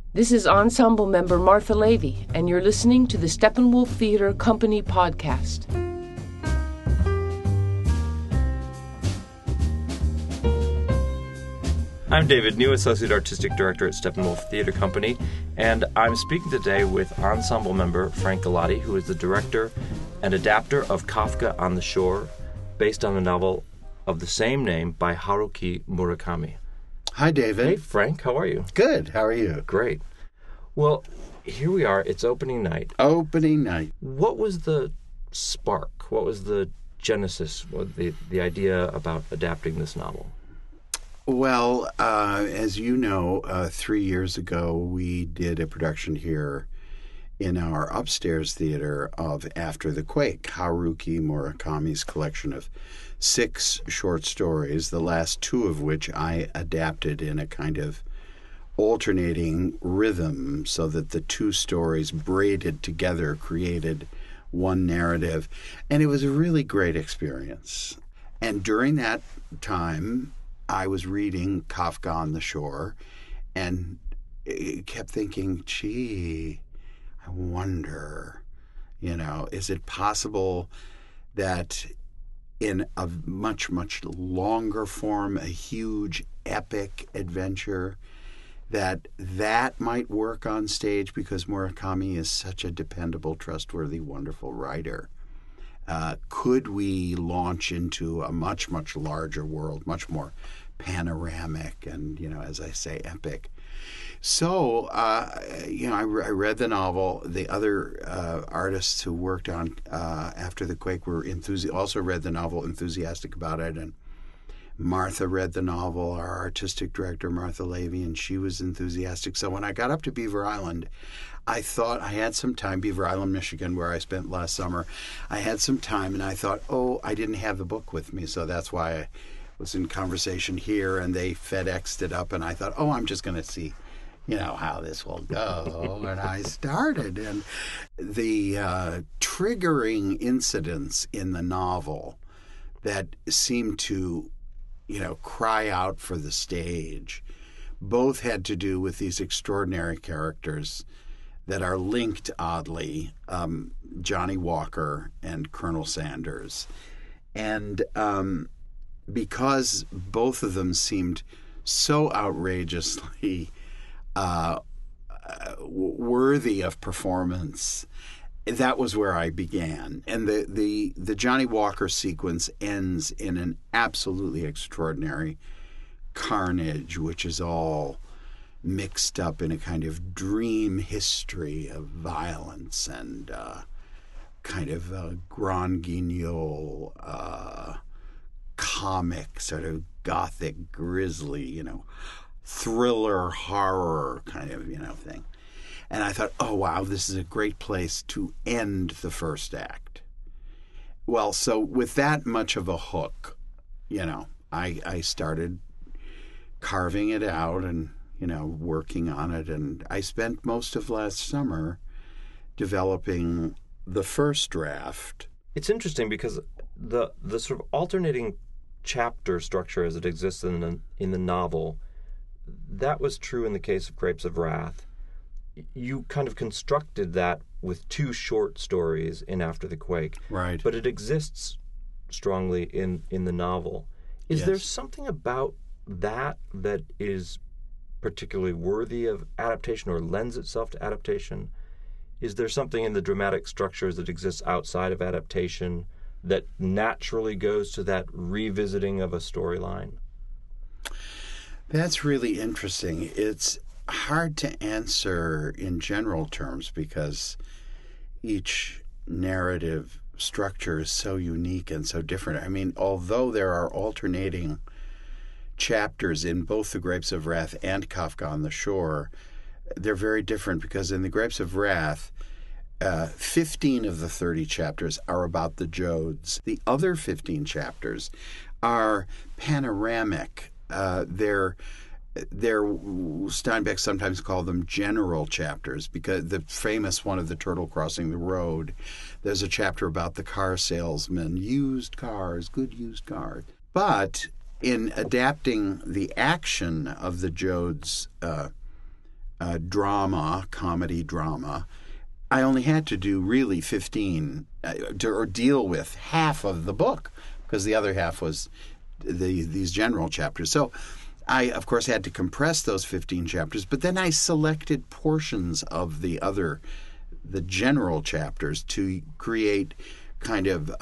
This is ensemble member Martha Levy, and you're listening to the Steppenwolf Theatre Company podcast. I'm David New, Associate Artistic Director at Steppenwolf Theatre Company, and I'm speaking today with ensemble member Frank Galati, who is the director and adapter of Kafka on the Shore, based on the novel of the same name by Haruki Murakami. Hi, David. Hey, Frank. How are you? Good. How are you? Great. Well, here we are. It's opening night. Opening night. What was the spark? What was the genesis, the idea about adapting this novel? Well, as you know, 3 years ago, we did a production here in our upstairs theater of After the Quake, Haruki Murakami's collection of 6 short stories, the last 2 of which I adapted in a kind of alternating rhythm so that the 2 stories braided together created one narrative. And it was a really great experience. And during that time, I was reading Kafka on the Shore and kept thinking, gee, I wonder, is it possible that in a much, much longer form, a huge epic adventure, that might work on stage because Murakami is such a dependable, trustworthy, wonderful writer. Could we launch into a much, much larger world, much more panoramic and, as I say, epic? So, I read the novel. The other artists who worked on After the Quake were also read the novel, enthusiastic about it. And Martha read the novel, our artistic director, Martha Levy, and she was enthusiastic. So when I got up to Beaver Island, I thought I had some time, Beaver Island, Michigan, where I spent last summer. I had some time, and I thought, I didn't have the book with me, so that's why I was in conversation here, and they FedExed it up, and I thought, I'm just going to see how this will go. And I started. And the triggering incidents in the novel that seemed to, cry out for the stage, both had to do with these extraordinary characters that are linked, oddly, Johnny Walker and Colonel Sanders. And because both of them seemed so outrageously worthy of performance, that was where I began. And the Johnny Walker sequence ends in an absolutely extraordinary carnage, which is all mixed up in a kind of dream history of violence and kind of a Grand Guignol comic, sort of gothic, grisly, thriller, horror kind of, thing. And I thought, wow, this is a great place to end the first act. Well, so with that much of a hook, I started carving it out and, working on it. And I spent most of last summer developing the first draft. It's interesting because the sort of alternating chapter structure as it exists in the novel, that was true in the case of Grapes of Wrath. You kind of constructed that with 2 short stories in After the Quake. Right. But it exists strongly in the novel. Is there something about that is particularly worthy of adaptation or lends itself to adaptation? Is there something in the dramatic structures that exists outside of adaptation that naturally goes to that revisiting of a storyline? That's really interesting. It's hard to answer in general terms because each narrative structure is so unique and so different. I mean, although there are alternating chapters in both The Grapes of Wrath and Kafka on the Shore, they're very different because in The Grapes of Wrath, 15 of the 30 chapters are about the Joads. The other 15 chapters are panoramic. They're Steinbeck sometimes called them general chapters because the famous one of The Turtle Crossing the Road, there's a chapter about the car salesman, used cars, good used cars. But in adapting the action of the Joads comedy drama, I only had to do really 15 or deal with half of the book, because the other half was these general chapters. So I, of course, had to compress those 15 chapters, but then I selected portions of the general chapters to create kind of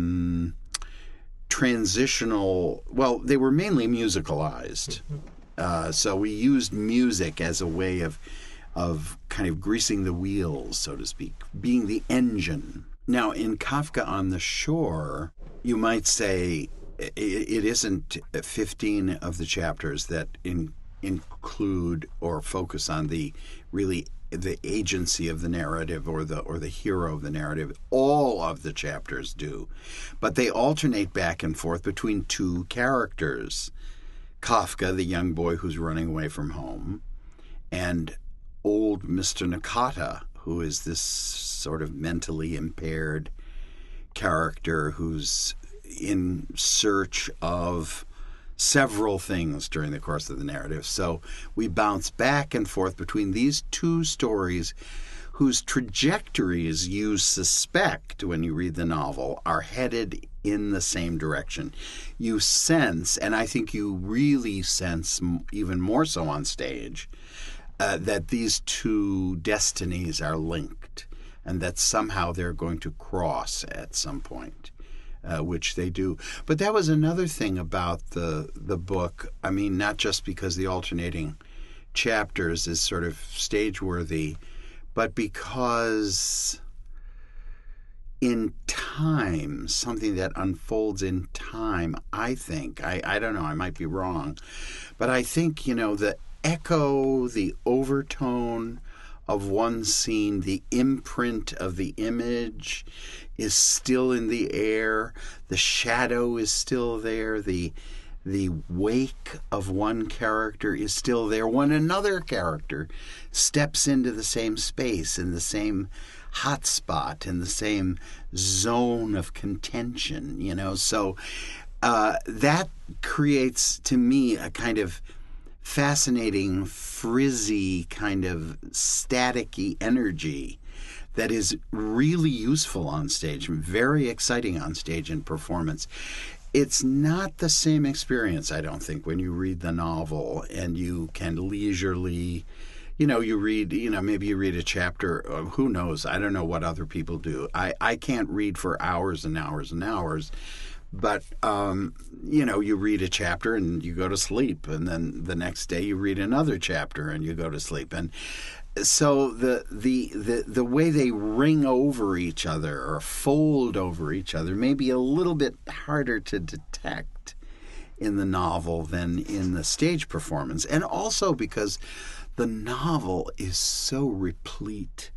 transitional, well, they were mainly musicalized. So we used music as a way of kind of greasing the wheels, so to speak, being the engine. Now, in Kafka on the Shore, you might say it isn't 15 of the chapters that include or focus on the agency of the narrative or the hero of the narrative. All of the chapters do, but they alternate back and forth between two characters: Kafka, the young boy who's running away from home, and old Mr. Nakata, who is this sort of mentally impaired character who's in search of several things during the course of the narrative. So we bounce back and forth between these two stories whose trajectories you suspect when you read the novel are headed in the same direction. You sense, and I think you really sense even more so on stage, that these two destinies are linked and that somehow they're going to cross at some point. Which they do. But that was another thing about the book. I mean, not just because the alternating chapters is sort of stage-worthy, but because in time, something that unfolds in time, I think, I don't know, I might be wrong, but I think, the echo, the overtone of one scene, the imprint of the image is still in the air. The shadow is still there. The wake of one character is still there when another character steps into the same space, in the same hot spot, in the same zone of contention, So that creates, to me, a kind of fascinating, frizzy, kind of staticky energy that is really useful on stage, very exciting on stage in performance. It's not the same experience, I don't think, when you read the novel and you can leisurely, you read, maybe you read a chapter of, who knows, I don't know what other people do. I can't read for hours and hours and hours. But, you read a chapter and you go to sleep, and then the next day you read another chapter and you go to sleep. And so the way they ring over each other or fold over each other may be a little bit harder to detect in the novel than in the stage performance. And also because the novel is so replete,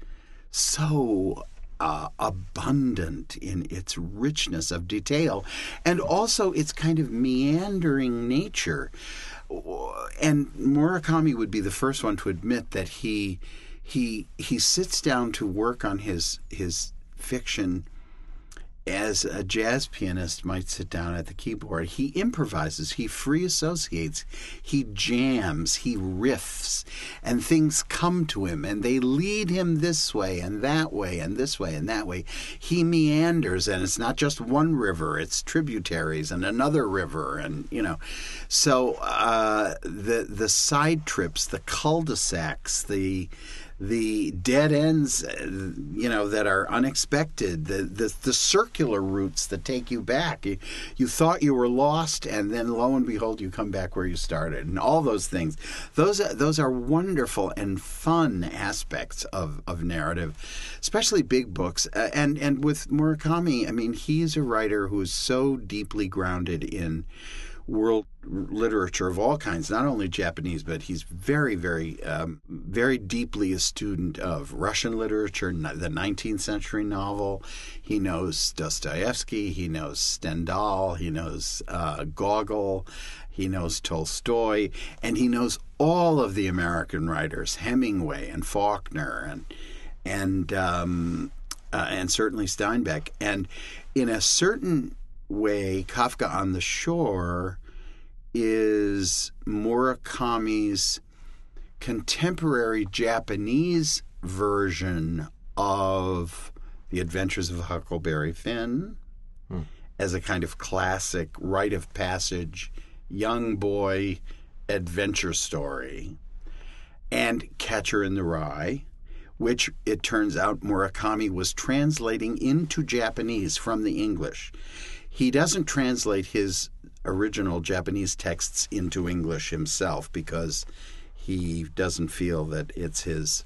so abundant in its richness of detail, and also its kind of meandering nature. And Murakami would be the first one to admit that he sits down to work on his fiction as a jazz pianist might sit down at the keyboard. He improvises, he free associates, he jams, he riffs, and things come to him, and they lead him this way and that way and this way and that way. He meanders, and it's not just one river, it's tributaries and another river, and, So the side trips, the cul-de-sacs, the dead ends, that are unexpected, the circular routes that take you back. You thought you were lost, and then lo and behold, you come back where you started, and all those things. Those are wonderful and fun aspects of narrative, especially big books. And with Murakami, I mean, he's a writer who is so deeply grounded in world literature of all kinds, not only Japanese, but he's very, very, very deeply a student of Russian literature, the 19th century novel. He knows Dostoevsky, he knows Stendhal, he knows Gogol, he knows Tolstoy, and he knows all of the American writers, Hemingway and Faulkner and certainly Steinbeck. And in a certain way, Kafka on the Shore is Murakami's contemporary Japanese version of The Adventures of Huckleberry Finn as a kind of classic rite of passage young boy adventure story, and Catcher in the Rye, which it turns out Murakami was translating into Japanese from the English. He doesn't translate his original Japanese texts into English himself because he doesn't feel that it's his,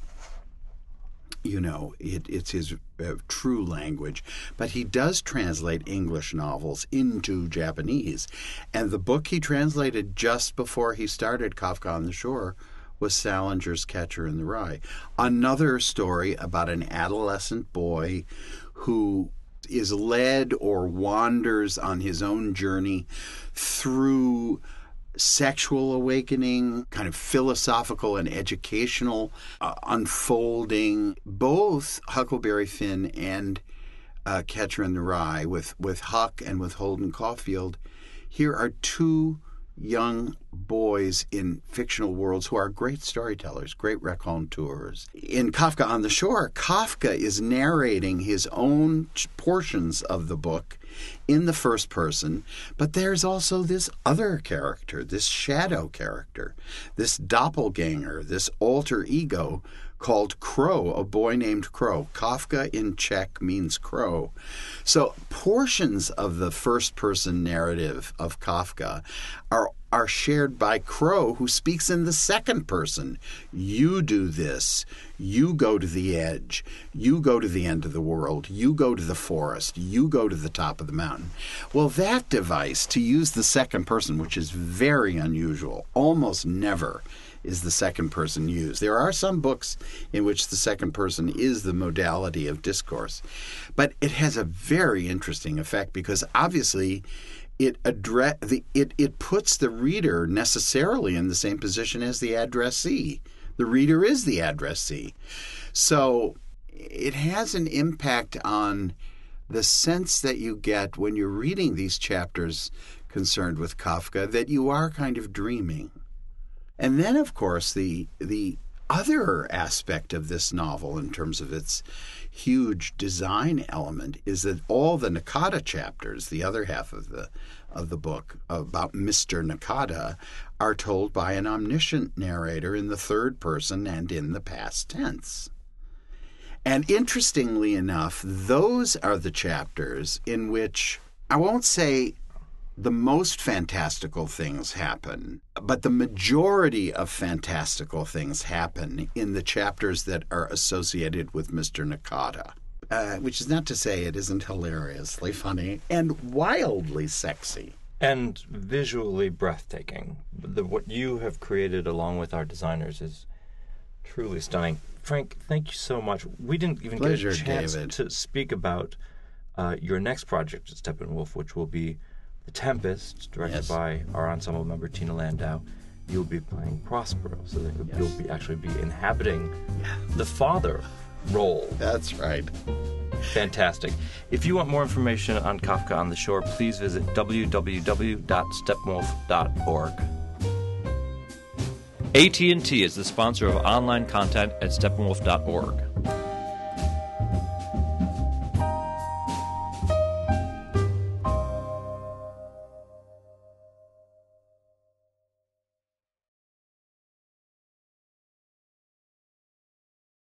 it's his true language. But he does translate English novels into Japanese. And the book he translated just before he started Kafka on the Shore was Salinger's Catcher in the Rye. Another story about an adolescent boy who is led or wanders on his own journey through sexual awakening, kind of philosophical and educational unfolding. Both Huckleberry Finn and Catcher in the Rye, with Huck and with Holden Caulfield, here are two young boys in fictional worlds who are great storytellers, great raconteurs. In Kafka on the Shore, Kafka is narrating his own portions of the book in the first person, but there's also this other character, this shadow character, this doppelganger, this alter ego called Crow, a boy named Crow. Kafka in Czech means crow. So portions of the first-person narrative of Kafka are shared by Crow, who speaks in the second person. You do this. You go to the edge. You go to the end of the world. You go to the forest. You go to the top of the mountain. Well, that device, to use the second person, which is very unusual, almost never is the second person used. There are some books in which the second person is the modality of discourse, but it has a very interesting effect because obviously it puts the reader necessarily in the same position as the addressee. The reader is the addressee. So it has an impact on the sense that you get when you're reading these chapters concerned with Kafka, that you are kind of dreaming. And then, of course, the other aspect of this novel in terms of its huge design element is that all the Nakata chapters, the other half of the book about Mr. Nakata, are told by an omniscient narrator in the third person and in the past tense. And interestingly enough, those are the chapters in which, I won't say the most fantastical things happen, but the majority of fantastical things happen in the chapters that are associated with Mr. Nakata, which is not to say it isn't hilariously funny and wildly sexy. And visually breathtaking. What you have created along with our designers is truly stunning. Frank, thank you so much. We didn't even get a chance to speak about your next project at Steppenwolf, which will be The Tempest, directed by our ensemble member Tina Landau. You'll be playing Prospero, so that you'll actually be inhabiting the father role. That's right. Fantastic. If you want more information on Kafka on the Shore, please visit www.steppenwolf.org. AT&T is the sponsor of online content at steppenwolf.org.